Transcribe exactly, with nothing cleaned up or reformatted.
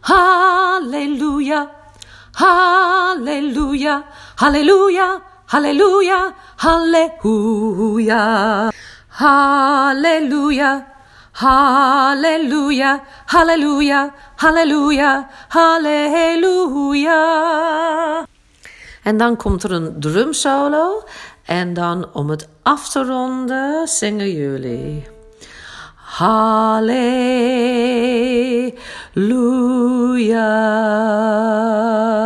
Halleluja, halleluja, halleluja, halleluja, halleluja. Halleluja, halleluja, halleluja, halleluja, halleluja. En dan komt er een drumsolo. En dan om het af te ronden zingen jullie. Halleluja.